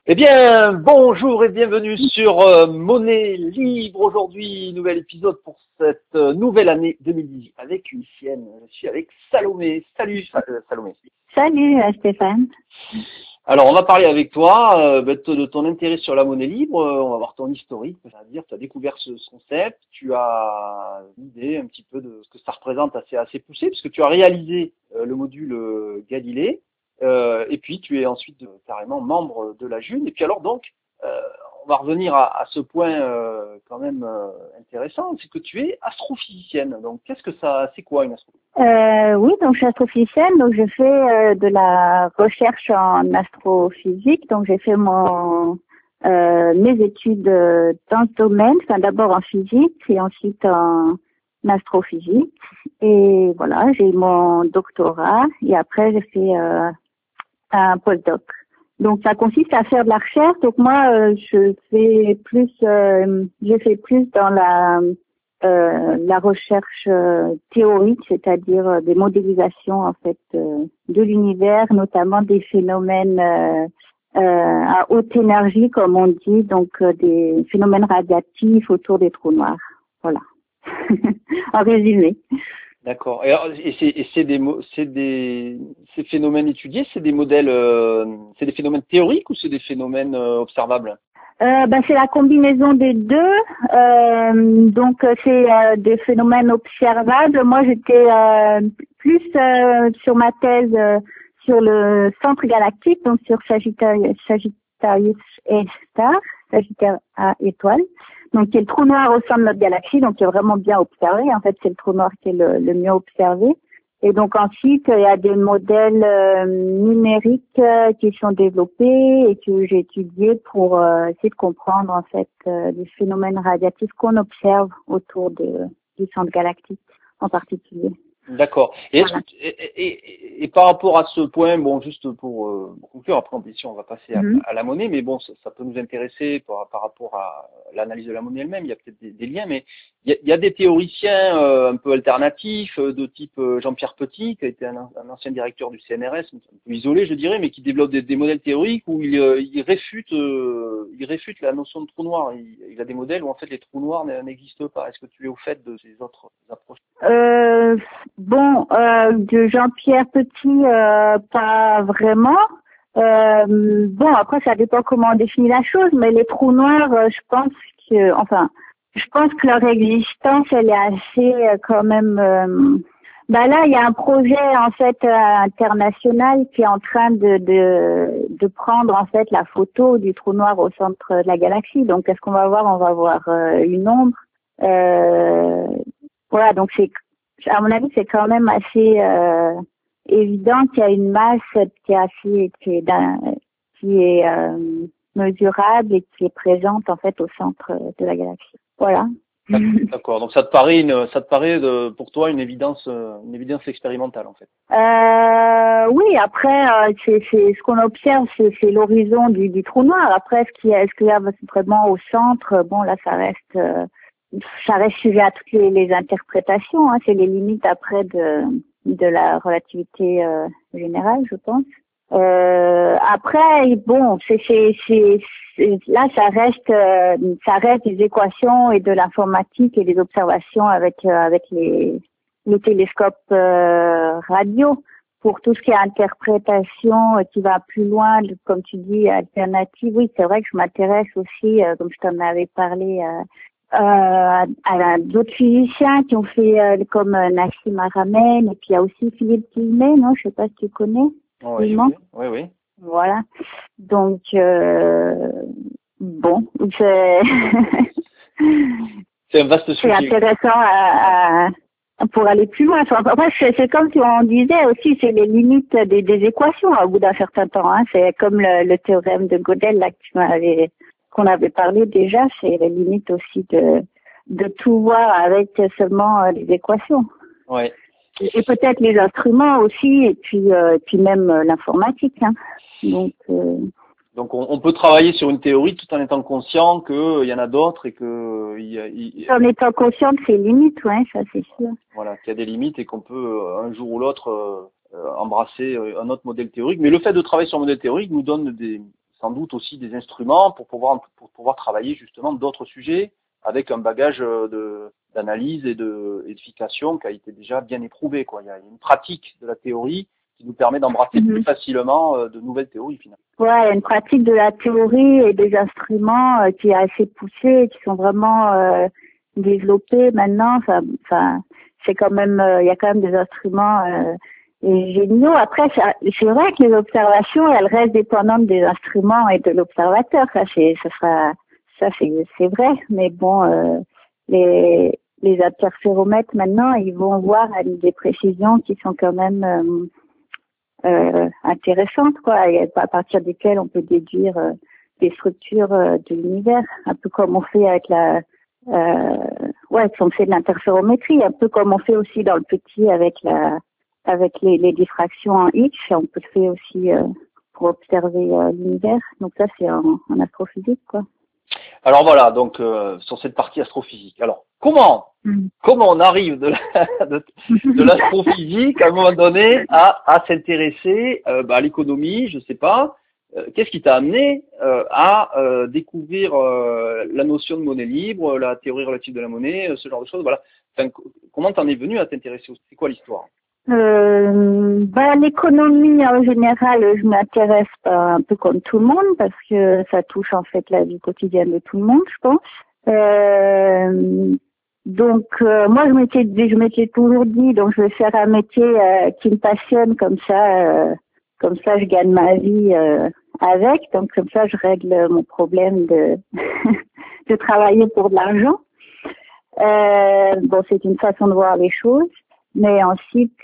Eh bien, bonjour et bienvenue sur Monnaie Libre. Aujourd'hui, nouvel épisode pour cette nouvelle année 2018 avec une chienne. Je suis avec Salomé. Salut Salomé. Salut Stéphane. Alors, on va parler avec toi de ton intérêt sur la monnaie libre. On va voir ton historique, c'est-à-dire tu as découvert ce concept, tu as une idée un petit peu de ce que ça représente assez poussé, puisque tu as réalisé le module Galilée. Et puis tu es ensuite carrément membre de la June. Et puis alors donc, on va revenir à ce point quand même intéressant, c'est que tu es astrophysicienne. Donc c'est quoi une astrophysicienne? Oui, donc je suis astrophysicienne, donc je fais de la recherche en astrophysique, donc j'ai fait mes études dans ce domaine, enfin d'abord en physique et ensuite en astrophysique. Et voilà, j'ai eu mon doctorat et après j'ai fait un postdoc. Donc ça consiste à faire de la recherche. Donc moi j'ai fait plus dans la recherche théorique, c'est-à-dire des modélisations en fait de l'univers, notamment des phénomènes à haute énergie comme on dit, donc des phénomènes radiatifs autour des trous noirs. Voilà. En résumé. D'accord. Et ces phénomènes étudiés, c'est des modèles, c'est des phénomènes théoriques ou c'est des phénomènes observables? C'est la combinaison des deux. Donc c'est des phénomènes observables. Moi j'étais plus sur ma thèse sur le centre galactique, donc sur Sagittarius A star, Sagittaire A étoile. Donc qui est le trou noir au centre de notre galaxie, donc qui est vraiment bien observé. En fait c'est le trou noir qui est le mieux observé. Et donc ensuite, il y a des modèles numériques qui sont développés et que j'ai étudiés pour essayer de comprendre en fait les phénomènes radiatifs qu'on observe autour du centre galactique en particulier. D'accord. Voilà. Et par rapport à ce point, bon, juste pour conclure, après on va passer à la monnaie, mais bon, ça peut nous intéresser par rapport à l'analyse de la monnaie elle-même. Il y a peut-être des liens, mais il y a des théoriciens un peu alternatifs, de type Jean-Pierre Petit, qui a été un ancien directeur du CNRS, un peu isolé, je dirais, mais qui développe des modèles théoriques où il réfute la notion de trou noir. Il a des modèles où en fait les trous noirs n'existent pas. Est-ce que tu es au fait de ces autres approches? De Jean-Pierre Petit, pas vraiment. Après, ça dépend comment on définit la chose, mais les trous noirs, je pense que leur existence, elle est assez quand même. Là, il y a un projet en fait international qui est en train de prendre en fait la photo du trou noir au centre de la galaxie. Donc, qu'est-ce qu'on va voir? On va voir une ombre. Voilà, donc à mon avis, c'est quand même assez évident qu'il y a une masse qui est mesurable et qui est présente en fait au centre de la galaxie. Voilà. D'accord. Donc ça te paraît pour toi une évidence expérimentale en fait. Oui. Après, c'est ce qu'on observe, c'est l'horizon du trou noir. Après, est-ce qu'il y a vraiment au centre? Bon, là, ça reste sujet à toutes les interprétations. Hein. C'est les limites après de la relativité générale, je pense. Après, bon, là, ça reste des équations et de l'informatique et des observations avec les télescopes radio. Pour tout ce qui est interprétation qui va plus loin, comme tu dis, alternative, oui, c'est vrai que je m'intéresse aussi, comme je t'en avais parlé, à d'autres physiciens qui ont fait comme Nassim Haramein, et puis il y a aussi Philippe Guillemet, non, je sais pas si tu connais. Oui. Voilà. Donc bon, c'est un vaste sujet. C'est intéressant pour aller plus loin. Après, c'est comme si on disait aussi, c'est les limites des équations au bout d'un certain temps. Hein. C'est comme le théorème de Gödel là qu'on avait parlé déjà. C'est les limites aussi de tout voir avec seulement les équations. Ouais. Et peut-être les instruments aussi, et puis même l'informatique. Hein. Donc on peut travailler sur une théorie tout en étant conscient qu'il y en a d'autres et que en étant conscient de ses limites, ouais, ça c'est sûr. Voilà, qu'il y a des limites et qu'on peut un jour ou l'autre embrasser un autre modèle théorique. Mais le fait de travailler sur un modèle théorique nous donne sans doute aussi des instruments pour pouvoir travailler justement d'autres sujets avec un bagage d'analyse et d'édification qui a été déjà bien éprouvé, quoi. Il y a une pratique de la théorie qui nous permet d'embrasser plus facilement de nouvelles théories finalement. Ouais, une pratique de la théorie et des instruments qui est assez poussée, qui sont vraiment développés maintenant. Enfin, c'est quand même, il y a quand même des instruments géniaux. Après, c'est vrai que les observations, elles restent dépendantes des instruments et de l'observateur. Ça c'est vrai. Mais bon, les interféromètres maintenant, ils vont voir des précisions qui sont quand même intéressantes, quoi, et à partir desquelles on peut déduire des structures de l'univers, un peu comme on fait avec on fait de l'interférométrie, un peu comme on fait aussi dans le petit avec les diffractions en X, on peut le faire aussi pour observer l'univers. Donc ça, c'est en astrophysique, quoi. Alors voilà, donc sur cette partie astrophysique. Alors comment on arrive de l'astrophysique à un moment donné à s'intéresser à l'économie, je sais pas. Qu'est-ce qui t'a amené à découvrir la notion de monnaie libre, la théorie relative de la monnaie, ce genre de choses. Voilà. Enfin, comment t'en es venu à t'intéresser? C'est quoi l'histoire? L'économie en général, je m'intéresse un peu comme tout le monde parce que ça touche en fait la vie quotidienne de tout le monde, je pense. Donc moi je m'étais toujours dit, donc je vais faire un métier qui me passionne, comme ça je gagne ma vie avec, donc comme ça je règle mon problème de de travailler pour de l'argent. Bon, c'est une façon de voir les choses. Mais ensuite,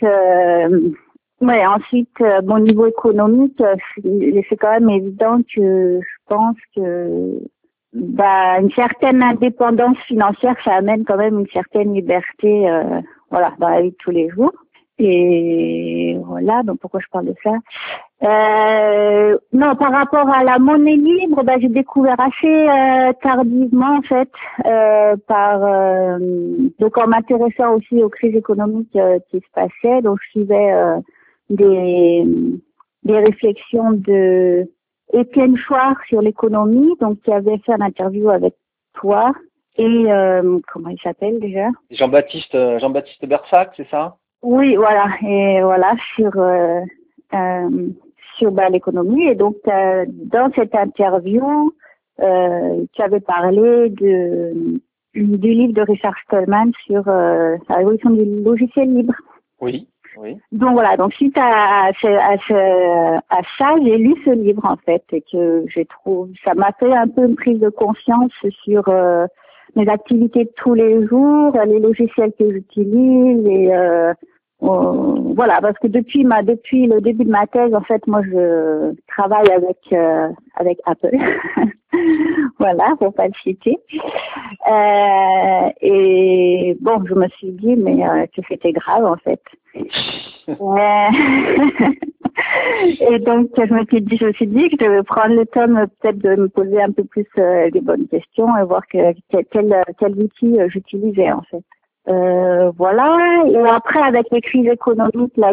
mon niveau économique, c'est quand même évident que je pense que une certaine indépendance financière, ça amène quand même une certaine liberté, dans la vie de tous les jours. Et voilà, donc pourquoi je parle de ça? Non, par rapport à la monnaie libre, j'ai découvert assez tardivement en fait, donc en m'intéressant aussi aux crises économiques qui se passaient. Donc je suivais des réflexions de Étienne Chouard sur l'économie, donc qui avait fait une interview avec toi et comment il s'appelle déjà? Jean-Baptiste Bersac, c'est ça? Oui, voilà, et voilà sur l'économie. Et donc dans cette interview, tu avais parlé du livre de Richard Stallman sur la révolution du logiciel libre. Oui. Donc voilà, donc suite à ça, j'ai lu ce livre en fait et que ça m'a fait un peu une prise de conscience sur mes activités de tous les jours, les logiciels que j'utilise et voilà, parce que depuis le début de ma thèse, en fait, moi je travaille avec Apple. Voilà, pour pas le citer. Et bon, je me suis dit que c'était grave en fait. Et donc je me suis dit que je devais prendre le temps peut-être de me poser un peu plus des bonnes questions et voir quel outil j'utilisais en fait. Voilà. Et après, avec les crises économiques là,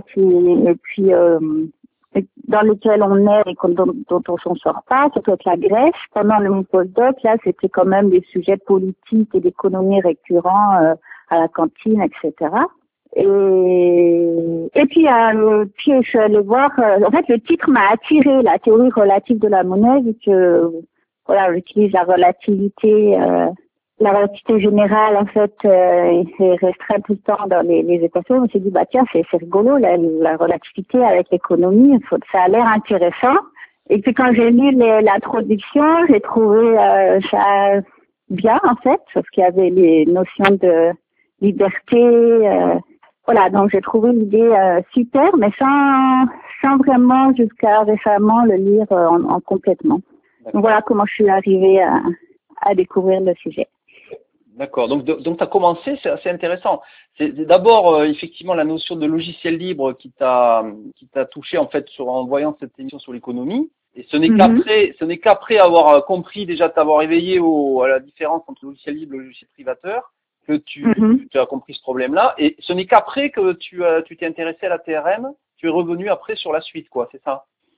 dans lesquelles on est et dont on s'en sort pas, surtout avec la Grèce, pendant le postdoc, là, c'était quand même des sujets politiques et d'économie récurrents à la cantine, etc. Et puis je suis allée voir. En fait, le titre m'a attiré, la théorie relative de la monnaie, vu que voilà, j'utilise la relativité générale, en fait, est restreinte tout le temps dans les équations. Je me suis dit, tiens, c'est rigolo, la relativité avec l'économie, ça a l'air intéressant. Et puis quand j'ai lu l'introduction, j'ai trouvé ça bien, en fait, parce qu'il y avait les notions de liberté. Voilà, donc j'ai trouvé l'idée super, mais sans vraiment, jusqu'à récemment, le lire en complètement. Donc voilà comment je suis arrivée à découvrir le sujet. D'accord. Donc tu as commencé, c'est assez intéressant. C'est d'abord effectivement la notion de logiciel libre qui t'a touché en fait en voyant cette émission sur l'économie. Et ce n'est qu'après avoir compris déjà, t'avoir éveillé à la différence entre le logiciel libre et le logiciel privateur que tu as compris ce problème-là. Et ce n'est qu'après que tu t'es intéressé à la TRM, tu es revenu après sur la suite, quoi. C'est ça?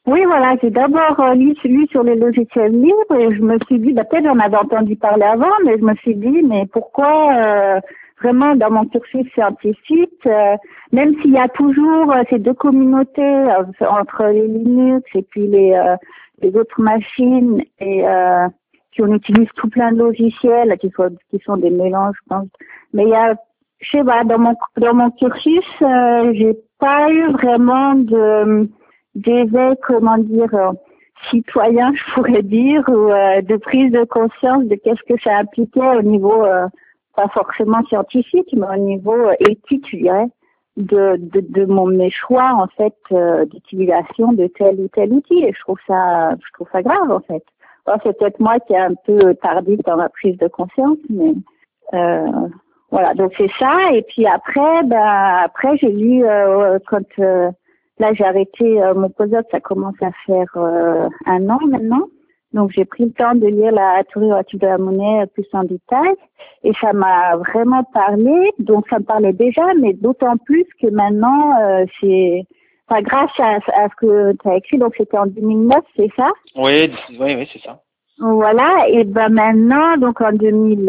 Oui, voilà, j'ai d'abord lu sur les logiciels libres et je me suis dit, peut-être j'en avais entendu parler avant, mais je me suis dit, mais pourquoi vraiment dans mon cursus scientifique, même s'il y a toujours ces deux communautés entre les Linux et puis les autres machines et puis on utilise tout plein de logiciels qui sont des mélanges, je pense. Mais il y a, je sais pas, dans mon cursus, j'ai pas eu vraiment d'éveil, comment dire, citoyen, je pourrais dire, ou de prise de conscience de qu'est-ce que ça impliquait au niveau, pas forcément scientifique, mais au niveau éthique, je dirais, de mes choix, en fait, d'utilisation de tel ou tel outil. Et je trouve ça grave, en fait. Alors, c'est peut-être moi qui est un peu tardif dans ma prise de conscience, mais voilà. Donc c'est ça. Et puis après j'ai lu quand là j'ai arrêté mon postdoc, ça commence à faire 1 an maintenant. Donc j'ai pris le temps de lire la théorie relative de la monnaie plus en détail et ça m'a vraiment parlé. Donc ça me parlait déjà, mais d'autant plus que maintenant grâce à ce que tu as écrit, donc c'était en 2009, c'est ça? Oui, c'est ça. Voilà, et maintenant, donc en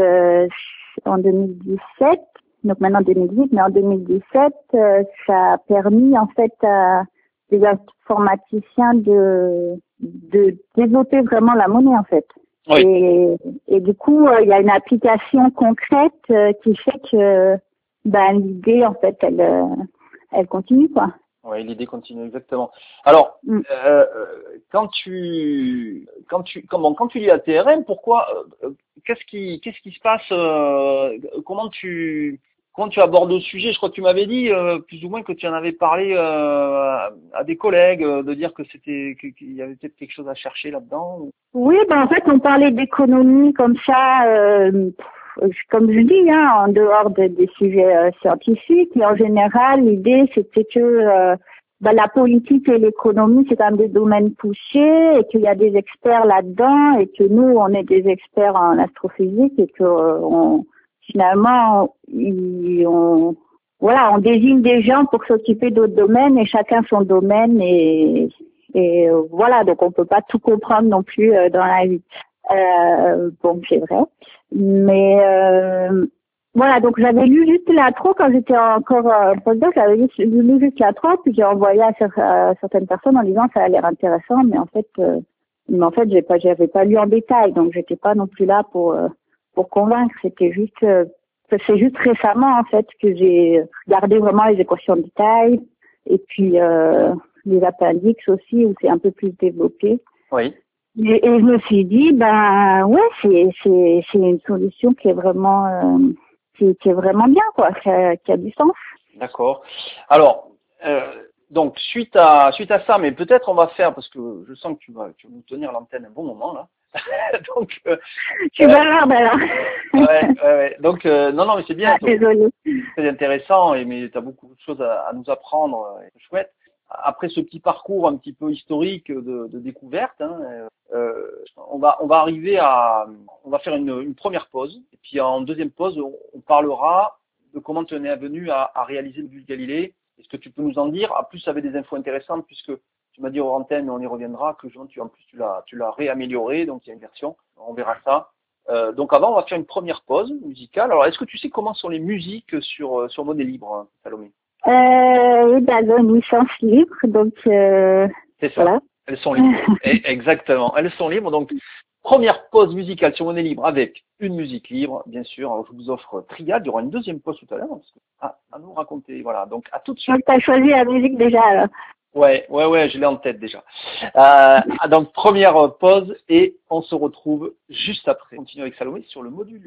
2017, donc maintenant 2018, mais en 2017, ça a permis en fait à des informaticiens de développer vraiment la monnaie en fait. Oui. Et du coup, il y a une application concrète qui fait que l'idée en fait, elle continue quoi. Oui, l'idée continue exactement. Alors, quand tu lis la TRM, pourquoi, qu'est-ce qui se passe, comment tu abordes le sujet? Je crois que tu m'avais dit plus ou moins que tu en avais parlé à des collègues, de dire que qu'il y avait peut-être quelque chose à chercher là-dedans. Oui, en fait, on parlait d'économie comme ça, comme je dis, en dehors des sujets scientifiques. Et en général, l'idée, c'était que la politique et l'économie, c'est quand même des domaines poussés et qu'il y a des experts là-dedans et que nous, on est des experts en astrophysique et que finalement, on désigne des gens pour s'occuper d'autres domaines et chacun son domaine et voilà, donc on peut pas tout comprendre non plus dans la vie. Bon, c'est vrai. Mais voilà, donc j'avais lu juste l'intro quand j'étais encore postdoc, j'avais lu juste l'intro, puis j'ai envoyé à certaines personnes en disant ça a l'air intéressant, mais en fait j'avais pas lu en détail, donc j'étais pas non plus là pour convaincre. C'est juste récemment en fait que j'ai regardé vraiment les équations de taille et puis les appendices aussi où c'est un peu plus développé. Oui. Et je me suis dit ouais c'est une solution qui est vraiment qui est vraiment bien quoi, qui a du sens. D'accord. Alors donc suite à ça, mais peut-être on va faire parce que je sens que tu vas nous tenir l'antenne un bon moment là. Donc tu vas alors. ouais. Donc non mais c'est bien. Désolée. C'est intéressant mais tu as beaucoup de choses à nous apprendre, c'est chouette. Après ce petit parcours un petit peu historique de découverte, on va on va faire une première pause et puis en deuxième pause on parlera de comment tu en es venu à réaliser le but Galilée. Est-ce que tu peux nous en dire? En plus, ça avait des infos intéressantes puisque tu m'as dit hors antenne, mais on y reviendra, que tu l'as réamélioré, donc il y a une version, on verra ça. Donc avant, on va faire une première pause musicale. Alors, est-ce que tu sais comment sont les musiques sur Monnaie Libre, Salomé? Elles ont une licence libre, donc c'est ça. Voilà. Elles sont libres. Exactement. Elles sont libres. Donc, première pause musicale sur Monnaie Libre avec une musique libre, bien sûr. Alors, je vous offre Triade. Il y aura une deuxième pause tout à l'heure. À nous raconter. Voilà. Donc, à tout de suite. Donc, tu as choisi la musique déjà, alors. Ouais, je l'ai en tête déjà. Donc, première pause et on se retrouve juste après. On continue avec Salomé sur le module.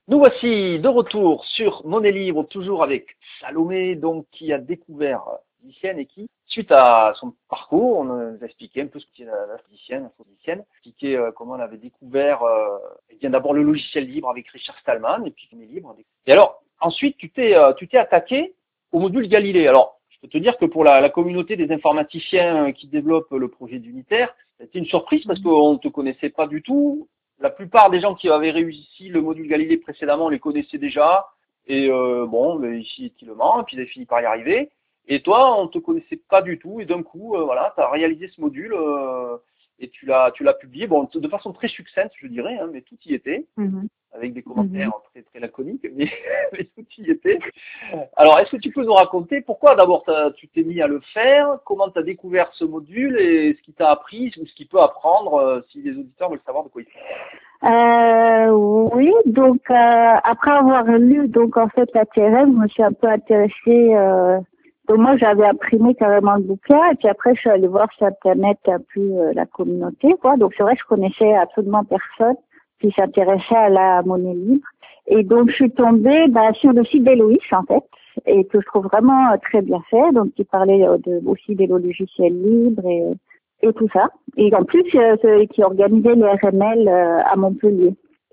Nous voici de retour sur Monnaie Libre, toujours avec Salomé, donc qui a découvert physicienne et qui, suite à son parcours, on nous a expliqué un peu ce qu'est la physicienne, expliqué comment on avait découvert eh bien d'abord le logiciel libre avec Richard Stallman et puis Monnaie Libre. Et alors ensuite tu t'es attaqué au module Galilée. Alors je peux te dire que pour la communauté des informaticiens qui développent le projet d'Unitaire, c'était une surprise parce qu'on ne te connaissait pas du tout. La plupart des gens qui avaient réussi le module Galilée précédemment les connaissaient déjà. Et bon, mais ici utilement, et puis ils avaient fini par y arriver. Et toi, on te connaissait pas du tout. Et d'un coup, voilà, tu as réalisé ce module et tu l'as publié. Bon, de façon très succincte, je dirais, hein, mais tout y était, avec des commentaires très très laconiques, mais, mais tout y était. Alors, est-ce que tu peux nous raconter pourquoi d'abord tu t'es mis à le faire, comment tu as découvert ce module et ce qui t'a appris ou ce qu'il peut apprendre si les auditeurs veulent savoir de quoi il s'agit? Oui, donc après avoir lu donc en fait la TRM, je me suis un peu intéressée. Donc moi j'avais imprimé carrément le bouquin et puis après je suis allée voir sur internet un peu la communauté quoi. Donc c'est vrai que je connaissais absolument personne qui s'intéressait à la monnaie libre et donc je suis tombée sur le site d'Héloïse en fait et que je trouve vraiment très bien fait. Donc qui parlait aussi des logiciels libres et tout ça. Et en plus, qui organisait les RML à Montpellier.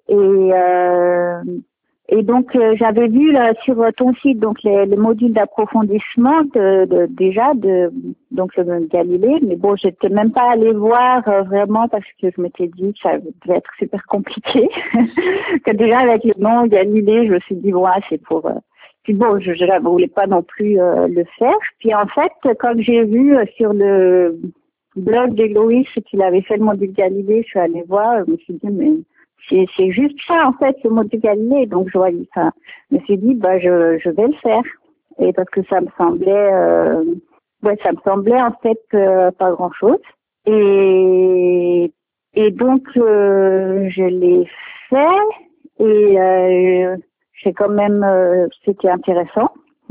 Et donc, j'avais vu là, sur ton site donc les modules d'approfondissement donc le Galilée. Mais bon, j'étais même pas allée voir vraiment parce que je m'étais dit que ça devait être super compliqué. Que déjà avec le nom Galilée, je me suis dit bon, c'est pour puis bon, je ne voulais pas non plus le faire. Puis en fait, quand j'ai vu sur le blog d'Héloïse qu'il avait fait le module Galilée, je suis allée voir, je me suis dit mais c'est juste ça en fait le module Galilée, donc je voyais ça. Je me suis dit je vais le faire et parce que ça me semblait en fait pas grand chose et donc je l'ai fait et c'est quand même c'était intéressant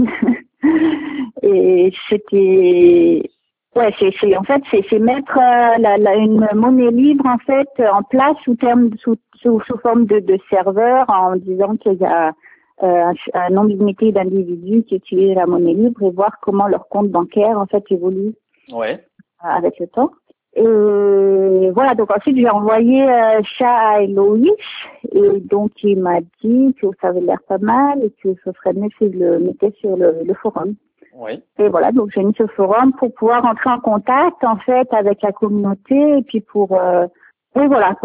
et c'était en fait c'est mettre une monnaie libre en fait en place sous forme de serveur en disant qu'il y a un nombre limité d'individus qui utilisent la monnaie libre et voir comment leur compte bancaire en fait évolue avec le temps. Et voilà, donc ensuite j'ai envoyé ça à Héloïse et donc il m'a dit que ça avait l'air pas mal et que ce serait mieux si je le mettais sur le forum. Oui. Et voilà, donc j'ai mis ce forum pour pouvoir entrer en contact en fait avec la communauté et puis pour pouvoir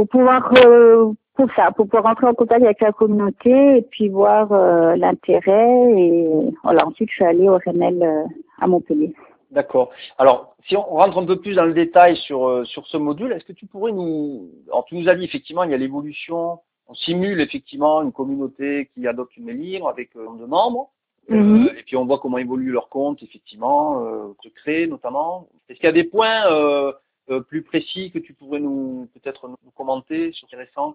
entrer en contact avec la communauté et puis voir l'intérêt et voilà, ensuite je suis allée au RML à Montpellier. D'accord. Alors, si on rentre un peu plus dans le détail sur ce module, est-ce que tu pourrais alors tu nous as dit effectivement il y a l'évolution, on simule effectivement une communauté qui adopte une libre avec un nombre de membres. Et puis on voit comment évolue leur compte, effectivement, se créer notamment. Est-ce qu'il y a des points plus précis que tu pourrais peut-être nous commenter sur ces récents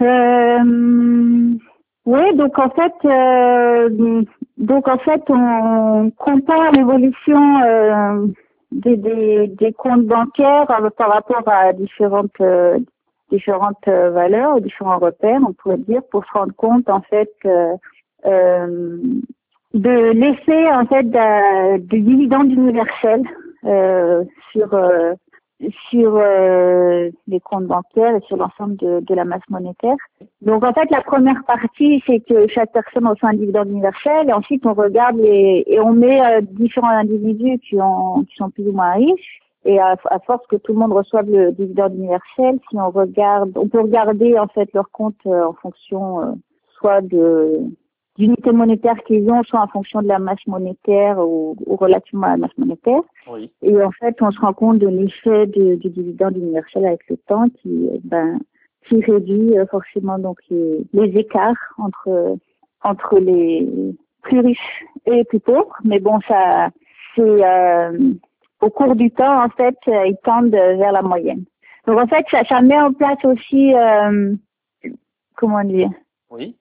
Oui, donc en fait, on compare l'évolution des comptes bancaires par rapport à différentes valeurs, différents repères, on pourrait dire, pour se rendre compte en fait de l'effet en fait du dividende universel sur les comptes bancaires et sur l'ensemble de la masse monétaire. Donc en fait la première partie c'est que chaque personne reçoit un dividende universel et ensuite on regarde et on met différents individus qui sont plus ou moins riches et à force que tout le monde reçoive le dividende universel, si on peut regarder en fait leur compte en fonction soit d'unités monétaires qu'ils ont, soit en fonction de la masse monétaire ou relativement à la masse monétaire. Oui. Et en fait, on se rend compte de l'effet du dividende universel avec le temps qui réduit forcément donc les écarts entre les plus riches et les plus pauvres. Mais bon, ça, c'est au cours du temps, en fait, ils tendent vers la moyenne. Donc en fait, ça met en place aussi, comment dire, oui.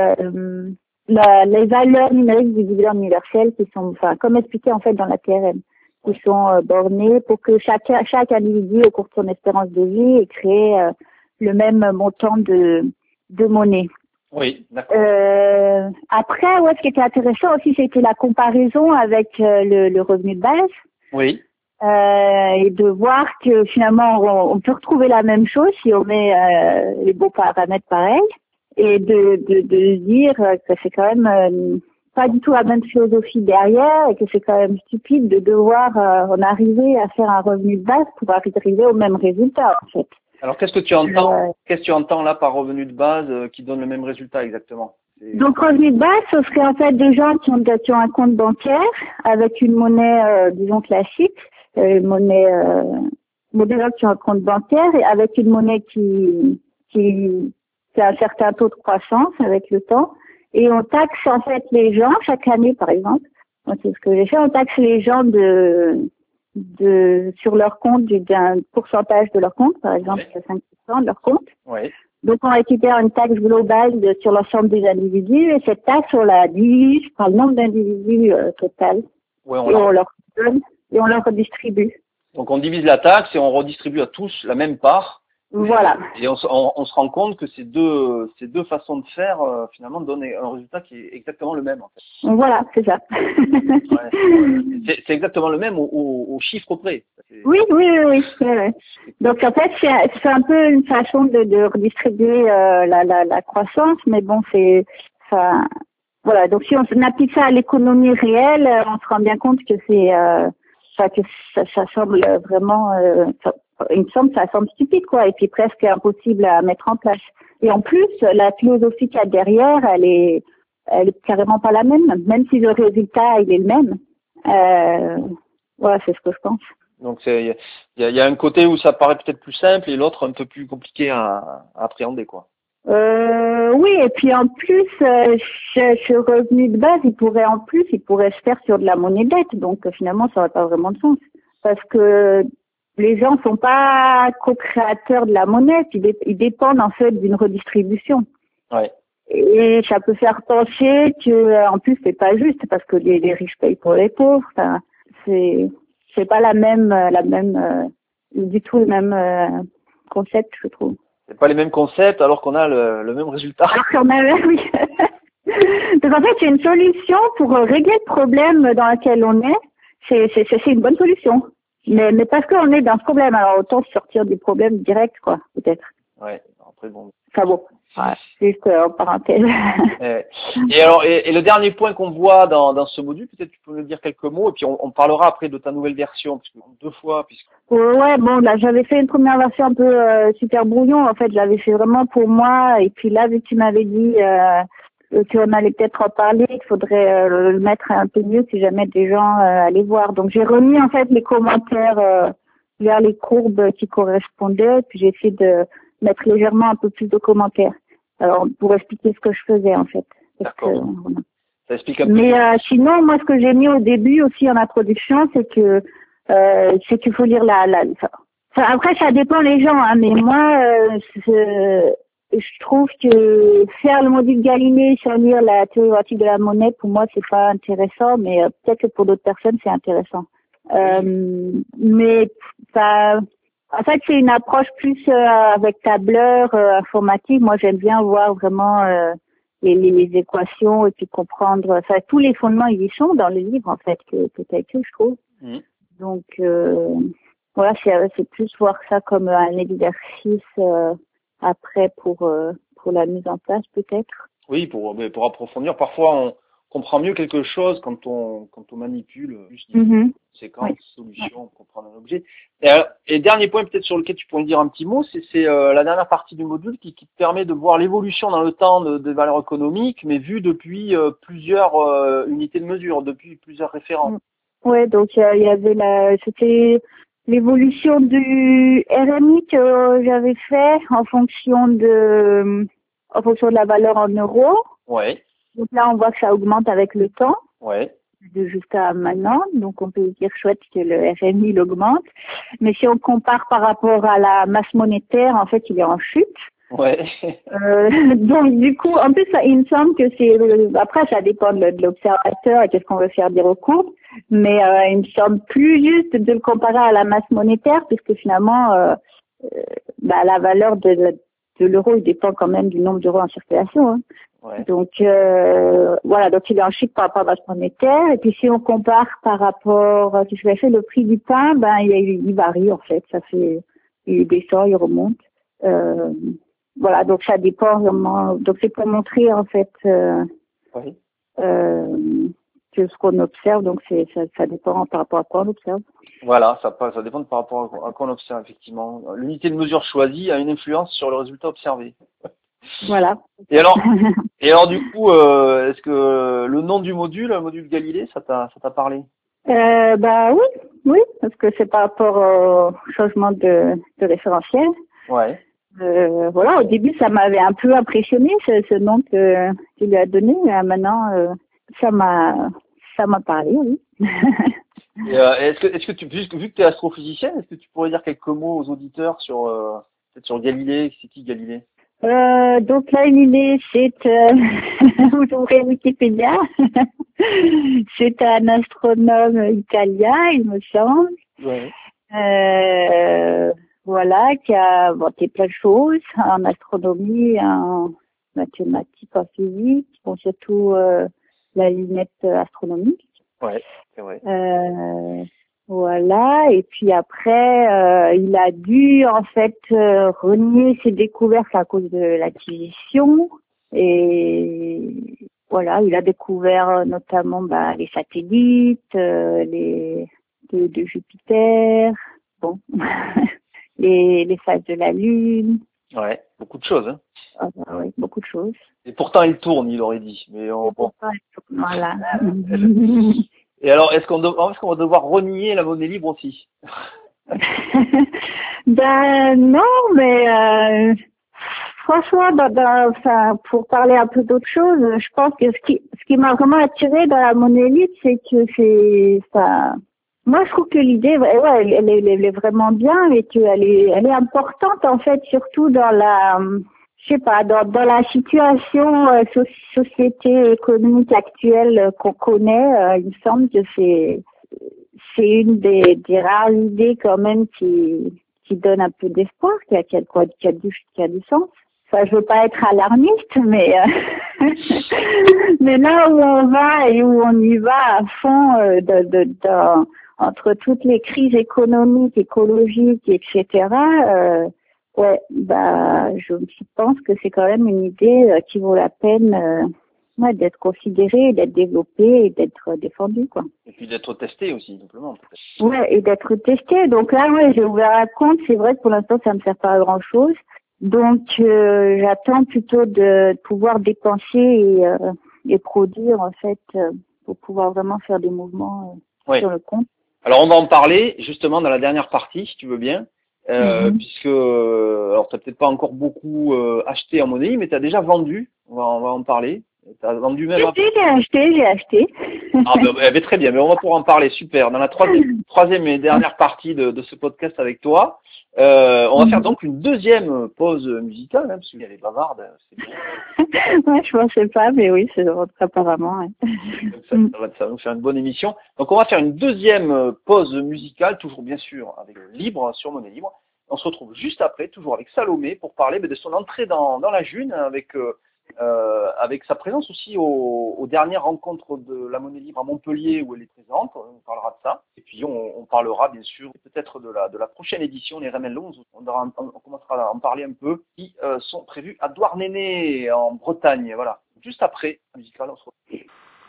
Les valeurs numériques du dividende universel qui sont, comme expliqué en fait dans la TRM, qui sont bornées pour que chaque individu au cours de son espérance de vie ait créé le même montant de monnaie. Oui, d'accord. Après, ouais, ce qui était intéressant aussi, c'était la comparaison avec le revenu de base. Oui. Et de voir que finalement on peut retrouver la même chose si on met les bons paramètres pareils, et de dire que c'est quand même pas du tout la même philosophie derrière, et que c'est quand même stupide de devoir en arriver à faire un revenu de base pour arriver au même résultat en fait. Alors qu'est-ce que tu entends là par revenu de base qui donne le même résultat exactement? Donc revenu de base, ce serait en fait des gens qui ont un compte bancaire avec une monnaie disons classique, monnaie des gens qui ont un compte bancaire et avec une monnaie qui a un certain taux de croissance avec le temps, et on taxe en fait les gens chaque année par exemple. Donc, c'est ce que j'ai fait, on taxe les gens sur leur compte d'un pourcentage de leur compte, par exemple 5% de leur compte. Oui. Donc on récupère une taxe globale sur l'ensemble des individus, et cette taxe on la divise par le nombre d'individus total. Ouais, et on leur donne et on leur redistribue. Donc on divise la taxe et on redistribue à tous la même part. Voilà. Et on se rend compte que ces deux façons de faire finalement donnent un résultat qui est exactement le même en fait. Voilà, c'est ça. C'est exactement le même au chiffre près. Oui. Donc en fait c'est un peu une façon de redistribuer la croissance, mais bon voilà. Donc si on applique ça à l'économie réelle, on se rend bien compte que ça semble vraiment ça semble stupide quoi, et puis presque impossible à mettre en place. Et en plus la philosophie qu'il y a derrière, elle est carrément pas la même si le résultat il est le même. Voilà, c'est ce que je pense. Donc il y a un côté où ça paraît peut-être plus simple et l'autre un peu plus compliqué à appréhender quoi. Oui, et puis en plus, ce revenu de base, il pourrait se faire sur de la monnaie dette, donc finalement, ça n'aurait pas vraiment de sens, parce que les gens sont pas co-créateurs de la monnaie, ils dépendent en fait d'une redistribution. Ouais. Et ça peut faire penser que, en plus, c'est pas juste, parce que les riches payent pour les pauvres. Enfin, c'est pas du tout le même concept, je trouve. C'est pas les mêmes concepts alors qu'on a le même résultat. Alors qu'on a, oui. Donc en fait, c'est une solution pour régler le problème dans lequel on est. C'est une bonne solution. Mais parce qu'on est dans ce problème, alors autant sortir du problème direct, quoi, peut-être. Ouais, après bon. Enfin bon, voilà, juste en parenthèse. Et le dernier point qu'on voit dans ce module, peut-être tu peux nous dire quelques mots, et puis on parlera après de ta nouvelle version, parce que deux fois, puisque... Ouais, bon, là, j'avais fait une première version un peu super brouillon, en fait, je l'avais fait vraiment pour moi, et puis là, vu que tu m'avais dit qu'on allait peut-être en parler, qu'il faudrait le mettre un peu mieux si jamais des gens allaient voir. Donc j'ai remis en fait les commentaires vers les courbes qui correspondaient, puis j'ai essayé de mettre légèrement un peu plus de commentaires. Alors pour expliquer ce que je faisais en fait. D'accord. Voilà. Ça explique un peu. Mais sinon, moi ce que j'ai mis au début aussi en introduction, c'est qu'il faut lire après ça dépend les gens, hein, mais moi je trouve que faire le module Galilée sans lire la théorie de la monnaie, pour moi, c'est pas intéressant, mais peut-être que pour d'autres personnes, c'est intéressant. Mais en fait, c'est une approche plus avec tableur informatique. Moi, j'aime bien voir vraiment les équations et puis comprendre. Enfin, tous les fondements, ils y sont dans le livre, en fait, que tu as écrit, je trouve. Donc, voilà, c'est plus voir ça comme un exercice après pour la mise en place peut-être. Oui, pour approfondir. Parfois on comprend mieux quelque chose quand on manipule juste une séquence, solution, comprendre un objet. Et dernier point peut-être sur lequel tu pourrais dire un petit mot, c'est la dernière partie du module qui te permet de voir l'évolution dans le temps de valeurs économiques, mais vue depuis plusieurs unités de mesure, depuis plusieurs références. Ouais, donc il y avait c'était l'évolution du RMI que j'avais fait en fonction de la valeur en euros. Ouais. Donc là, on voit que ça augmente avec le temps. Ouais. De jusqu'à maintenant. Donc on peut dire chouette que le RMI augmente. Mais si on compare par rapport à la masse monétaire, en fait, il est en chute. Ouais. Donc du coup, en plus, il me semble que après, ça dépend de l'observateur et qu'est-ce qu'on veut faire dire au cours. Mais il me semble plus juste de le comparer à la masse monétaire, puisque finalement, la valeur de l'euro, il dépend quand même du nombre d'euros en circulation. Hein. Ouais. Donc voilà, donc il est en chute par rapport à la base monétaire. Et puis si on compare par rapport, si je fais le prix du pain, ben il varie en fait. Ça fait, il descend, il remonte. Voilà, donc ça dépend vraiment. Donc c'est pour montrer en fait Oui. que ce qu'on observe. Donc ça dépend par rapport à quoi on observe. Voilà, ça dépend par rapport à quoi on observe, effectivement. L'unité de mesure choisie a une influence sur le résultat observé. Voilà. Et alors, du coup, est-ce que le nom du module Galilée, ça t'a parlé? Bah oui, parce que c'est par rapport au changement de référentiel. Ouais. Voilà, au début, ça m'avait un peu impressionné, ce nom que tu lui as donné. Mais maintenant, ça m'a parlé, oui. Et est-ce que vu que tu es astrophysicienne, est-ce que tu pourrais dire quelques mots aux auditeurs sur peut-être sur Galilée? C'est qui Galilée? Donc là, Galilée, c'est vous ouvrez Wikipédia. C'est un astronome italien, il me semble. Ouais. Voilà, qui a inventé plein de choses en astronomie, en mathématiques, en physique, bon, surtout la lunette astronomique. Ouais, c'est vrai. Voilà, et puis après, il a dû en fait renier ses découvertes à cause de l'acquisition. Et voilà, il a découvert notamment les satellites, les de Jupiter, bon, les phases de la Lune. Ouais, beaucoup de choses. Hein. Ah bah oui, beaucoup de choses. Et pourtant, il tourne, il aurait dit. Mais bon. Voilà. Et alors, est-ce qu'on va devoir renier la monnaie libre aussi? Ben non, mais franchement, enfin, pour parler un peu d'autre chose, je pense que ce qui m'a vraiment attiré dans la monnaie libre, c'est que c'est ça. Moi, je trouve que l'idée, ouais, elle est vraiment bien et qu'elle elle est importante en fait, surtout dans la, je sais pas, dans la situation société économique actuelle qu'on connaît. Il me semble que c'est une des rares idées quand même qui donne un peu d'espoir, qui a du sens. Enfin, je veux pas être alarmiste, mais mais là où on va et où on y va à fond, entre toutes les crises économiques, écologiques, etc. Ouais, je pense que c'est quand même une idée qui vaut la peine d'être considérée, d'être développée et d'être défendue, quoi. Et puis d'être testé aussi, simplement. Ouais, et d'être testé. Donc là, ouais, j'ai ouvert un compte. C'est vrai que pour l'instant, ça me sert pas à grand chose. Donc, j'attends plutôt de pouvoir dépenser et produire, en fait, pour pouvoir vraiment faire des mouvements sur le compte. Alors, on va en parler, justement, dans la dernière partie, si tu veux bien. Puisque, alors, tu n'as peut-être pas encore beaucoup acheté en monnaie, mais tu as déjà vendu. On va en parler. Tu as vendu même... J'ai acheté. Ah, ben, très bien, mais on va pouvoir en parler, super. Dans la troisième et dernière partie de ce podcast avec toi, on va faire donc une deuxième pause musicale, hein, parce qu'elle est bavarde, c'est bien. Ouais, je pensais pas, mais oui, c'est votre apparemment. Ouais. Ça va nous faire une bonne émission. Donc on va faire une deuxième pause musicale, toujours bien sûr avec Libre sur Monnaie Libre. On se retrouve juste après, toujours avec Salomé, pour parler de son entrée dans la June, avec sa présence aussi aux dernières rencontres de la Monnaie Libre à Montpellier où elle est présente. On parlera de ça. Et puis on parlera bien sûr peut-être de la prochaine édition, les Remèdes Longs. On commencera à en parler un peu, qui sont prévus à Douarnenez en Bretagne. Voilà. Juste après, la musicale, on se retrouve.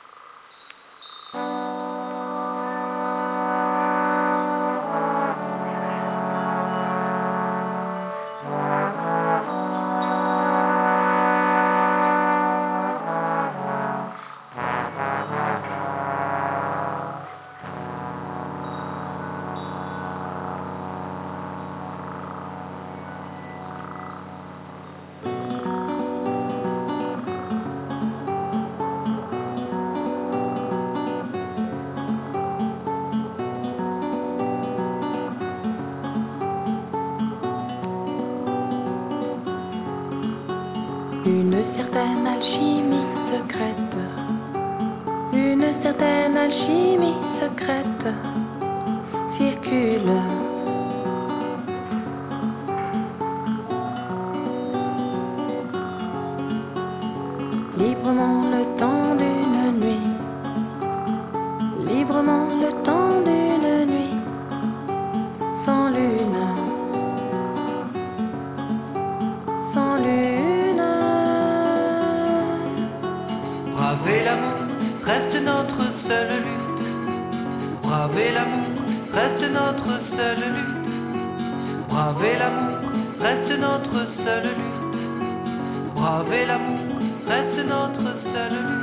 Une certaine alchimie secrète, une certaine alchimie secrète circule librement le temps d'une nuit, librement le temps d'une nuit, sans lune, sans lune. Braver l'amour reste notre seule lutte. Braver l'amour reste notre seule lutte. Braver l'amour reste notre seule lutte. Braver l'amour reste notre seule lutte.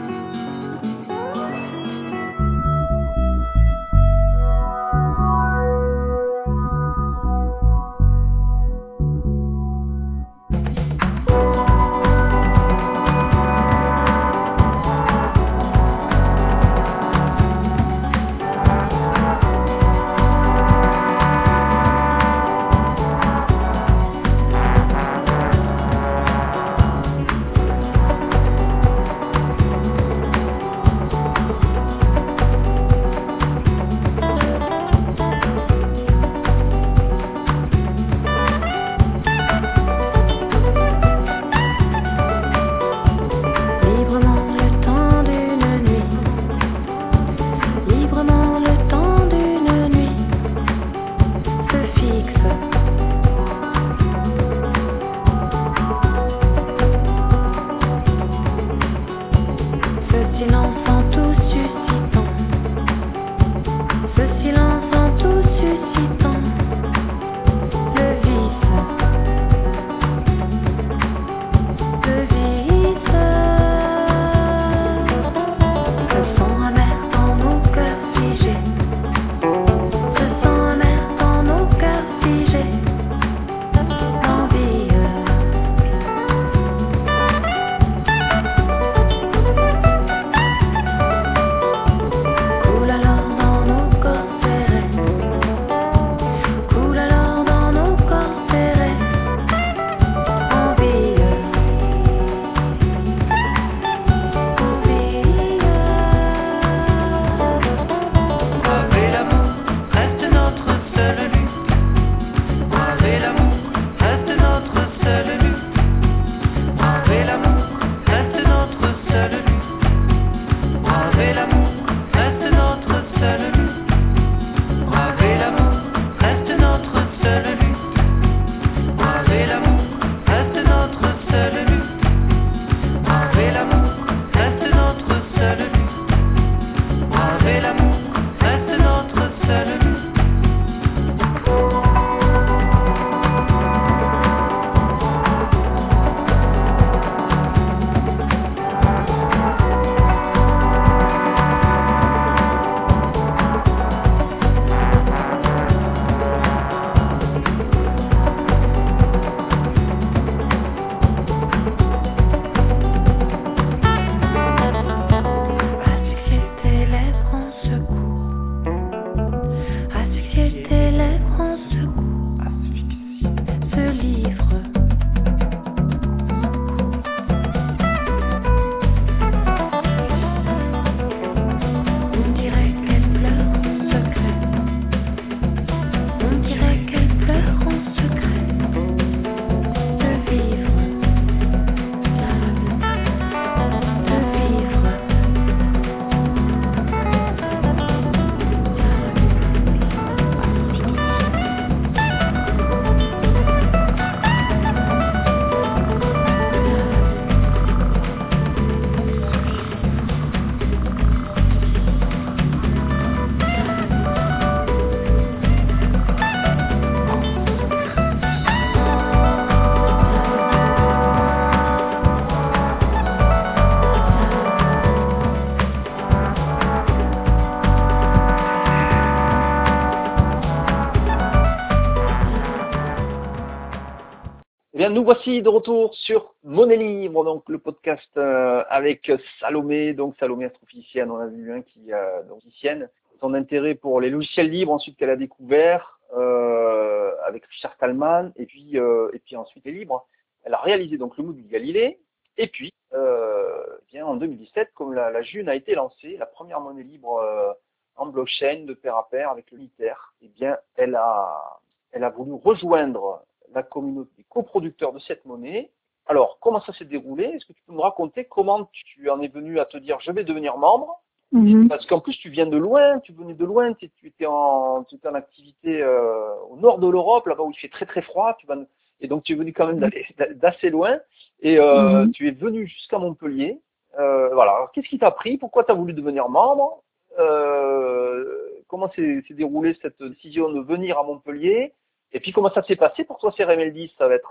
Bien, nous voici de retour sur Monnaie Libre, donc le podcast avec Salomé, donc Salomé astrophysicienne, on a vu qui donc physicienne, son intérêt pour les logiciels libres, ensuite qu'elle a découvert avec Richard Stallman, et puis ensuite les libres. Elle a réalisé donc le module Galilée, et puis bien en 2017, comme la June a été lancée, la première monnaie libre en blockchain de pair à pair avec le Liter, et bien elle a voulu rejoindre la communauté des coproducteurs de cette monnaie alors, comment ça s'est déroulé? Est-ce que tu peux me raconter comment tu en es venu à te dire je vais devenir membre? Parce qu'en plus tu viens de loin, tu venais de loin, tu étais en activité au nord de l'Europe, là-bas où il fait très très froid, et donc tu es venu quand même d'assez loin, et tu es venu jusqu'à Montpellier. Voilà. Alors, qu'est-ce qui t'a pris? Pourquoi tu as voulu devenir membre? Comment s'est déroulée cette décision de venir à Montpellier? Et puis comment ça s'est passé pour toi, CRML 10? Ça va être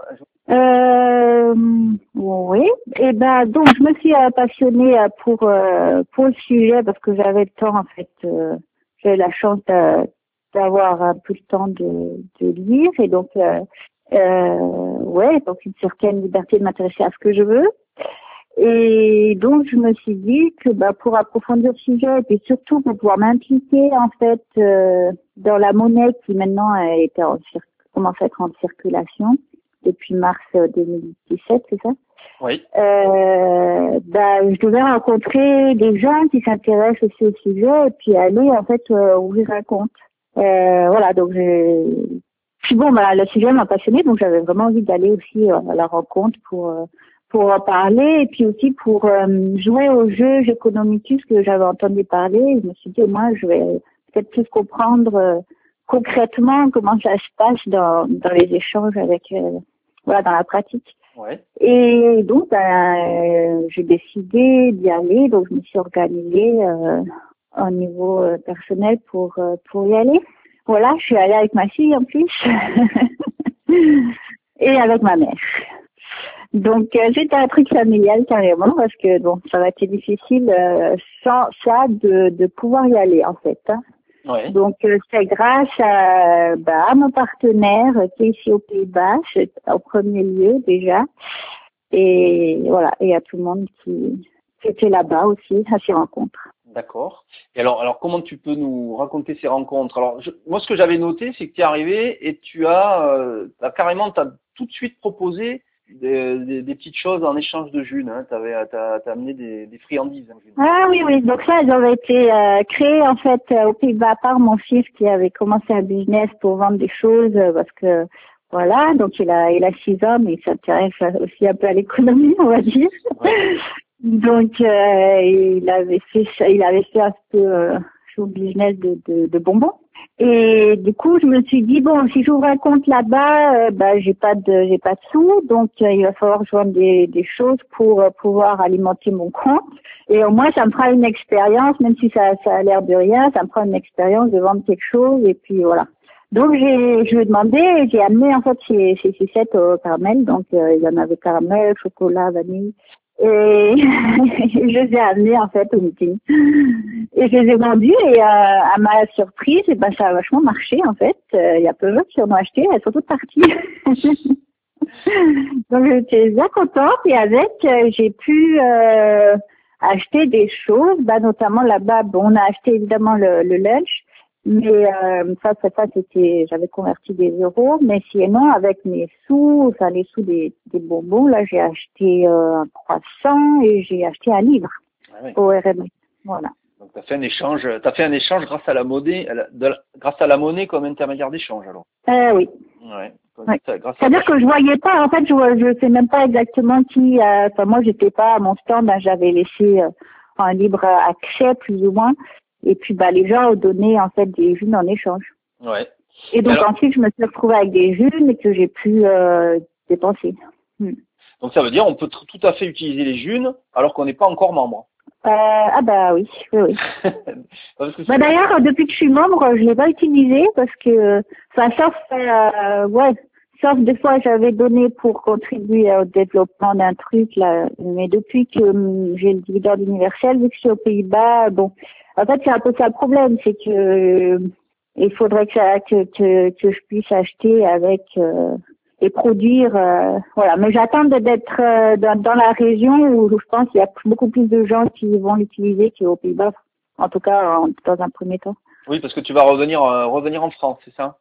oui. Et ben donc je me suis passionnée pour le sujet parce que j'avais le temps en fait. J'ai la chance d'avoir un peu le temps de lire et donc ouais, donc une certaine liberté de m'intéresser à ce que je veux. Et donc je me suis dit que pour approfondir le sujet et puis surtout pour pouvoir m'impliquer en fait dans la monnaie qui maintenant commence à être en circulation depuis mars 2017, c'est ça? Oui. Je devais rencontrer des gens qui s'intéressent aussi au sujet et puis aller en fait ouvrir un compte. Voilà, donc puis bon, le sujet m'a passionnée, donc j'avais vraiment envie d'aller aussi à la rencontre pour en parler et puis aussi pour jouer au jeu Geconomicus que j'avais entendu parler. Je me suis dit, moi, je vais peut-être plus comprendre concrètement comment ça se passe dans les échanges avec, voilà, dans la pratique. Ouais. Et donc, j'ai décidé d'y aller, donc je me suis organisée au niveau personnel pour y aller. Voilà, je suis allée avec ma fille en plus et avec ma mère. Donc c'était un truc familial carrément parce que bon, ça va être difficile sans ça de pouvoir y aller en fait. Hein. Ouais. Donc c'est grâce à mon partenaire qui est ici aux Pays-Bas, au premier lieu déjà, et voilà, et à tout le monde qui était là-bas aussi à ces rencontres. D'accord. Et alors comment tu peux nous raconter ces rencontres? Alors moi ce que j'avais noté c'est que tu es arrivé et tu as tout de suite proposé des petites choses en échange de June. Hein. T'as amené des friandises. Hein, June. Ah oui, donc ça, elles avaient été créées en fait aux Pays-Bas par mon fils qui avait commencé un business pour vendre des choses parce que voilà, donc il a 6 ans mais il s'intéresse aussi un peu à l'économie, on va dire. Ouais. Donc il avait fait un peu son business de bonbons. Et du coup, je me suis dit bon, si j'ouvre un compte là-bas, j'ai pas de sous, donc il va falloir que je vende des choses pour pouvoir alimenter mon compte. Et au moins, ça me fera une expérience, même si ça a l'air de rien, ça me fera une expérience de vendre quelque chose. Et puis voilà. Donc je lui ai demandé, et j'ai amené en fait ces sucettes au caramel. Donc il y en avait caramel, chocolat, vanille. Et je les ai amenés en fait au meeting. Et je les ai vendus et à ma surprise, ça a vachement marché en fait. Il y a peu de gens qui en ont acheté, elles sont toutes parties. Donc j'étais bien contente et avec j'ai pu acheter des choses, notamment là-bas, on a acheté évidemment le lunch. Mais ça c'était, j'avais converti des euros, mais sinon avec mes sous, les sous des bonbons, là j'ai acheté un croissant et j'ai acheté un livre au RMI. Voilà. Donc t'as fait un échange grâce à la monnaie comme intermédiaire d'échange alors. Oui. Ouais. Ouais. C'est-à-dire que je voyais pas, en fait je sais même pas exactement qui. Moi j'étais pas à mon stand, j'avais laissé un libre accès plus ou moins. Et puis les gens ont donné en fait des junes en échange. Ouais. Et donc ensuite je me suis retrouvée avec des junes et que j'ai pu dépenser. Donc ça veut dire on peut tout à fait utiliser les junes alors qu'on n'est pas encore membre. Oui. Parce que d'ailleurs depuis que je suis membre je l'ai pas utilisé parce que sauf des fois j'avais donné pour contribuer au développement d'un truc là, mais depuis que j'ai le dividende universel, vu que je suis aux Pays-Bas, en fait c'est un peu ça le problème, c'est que il faudrait que je puisse acheter avec et produire, voilà. Mais j'attends d'être dans la région où je pense qu'il y a beaucoup plus de gens qui vont l'utiliser qu'aux Pays-Bas, en tout cas dans un premier temps. Oui, parce que tu vas revenir en France, c'est ça?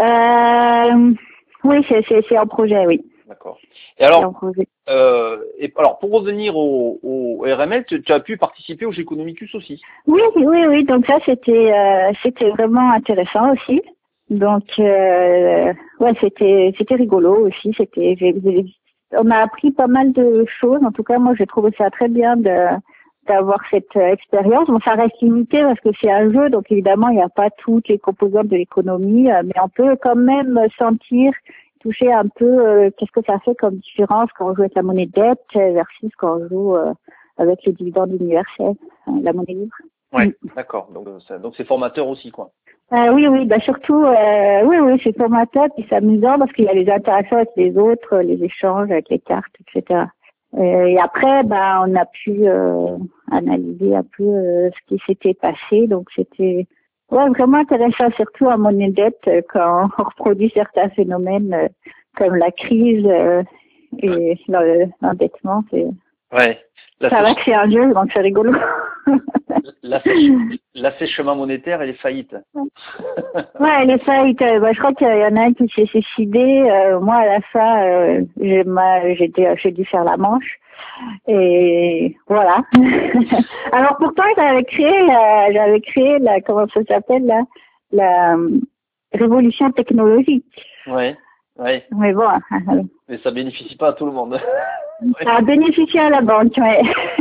Oui, c'est un projet, oui. D'accord. Et alors, pour revenir au RML, tu as pu participer au Geconomicus aussi. Oui. Donc ça, c'était vraiment intéressant aussi. Donc, c'était rigolo aussi. J'ai on a appris pas mal de choses. En tout cas, moi, j'ai trouvé ça très bien d'avoir cette expérience. Bon, ça reste limité parce que c'est un jeu, donc évidemment, il n'y a pas toutes les composantes de l'économie, mais on peut quand même sentir, toucher un peu qu'est-ce que ça fait comme différence quand on joue avec la monnaie dette versus quand on joue avec les dividendes universels, la monnaie libre. Ouais, d'accord. Donc c'est formateur aussi, quoi. Oui, bah surtout, oui, c'est formateur, puis c'est amusant parce qu'il y a les interactions avec les autres, les échanges avec les cartes, etc. Et après, bah, on a pu analyser un peu ce qui s'était passé, donc c'était vraiment intéressant, surtout en monnaie dette, quand on reproduit certains phénomènes comme la crise et l'endettement. Ouais. Ça va que c'est un jeu, donc c'est rigolo. L'assèchement monétaire et les faillites. Ouais, les faillites, je crois qu'il y en a un qui s'est suicidé. Moi, à la fin, j'ai dû faire la manche. Et voilà. Alors pourtant, j'avais créé comment ça s'appelle là, la révolution technologique. Ouais. Mais bon. Mais ça bénéficie pas à tout le monde. Ça a bénéficié à la banque, ouais.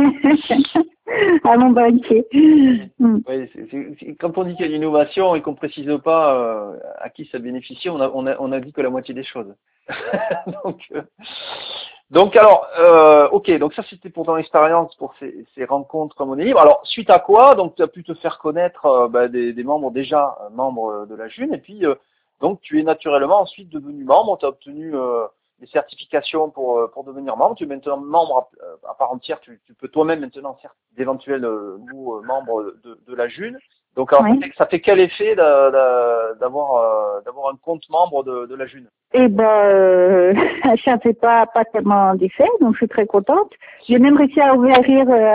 À mon banquier. Oui, quand on dit qu'il y a une innovation et qu'on précise pas à qui ça bénéficie, on a dit que la moitié des choses. donc alors, ok, donc ça c'était pour ton expérience pour ces rencontres en monnaie libre. Alors suite à quoi, donc tu as pu te faire connaître des membres déjà membres de la June, et puis donc tu es naturellement ensuite devenu membre, tu as obtenu des certifications pour devenir membre. Tu es maintenant membre à part entière. Tu peux toi-même maintenant faire d'éventuels nouveaux membres de la June. Donc alors, ça fait quel effet d'avoir un compte membre de la June? Eh ben, ça fait pas tellement d'effet, donc je suis très contente. J'ai même réussi à ouvrir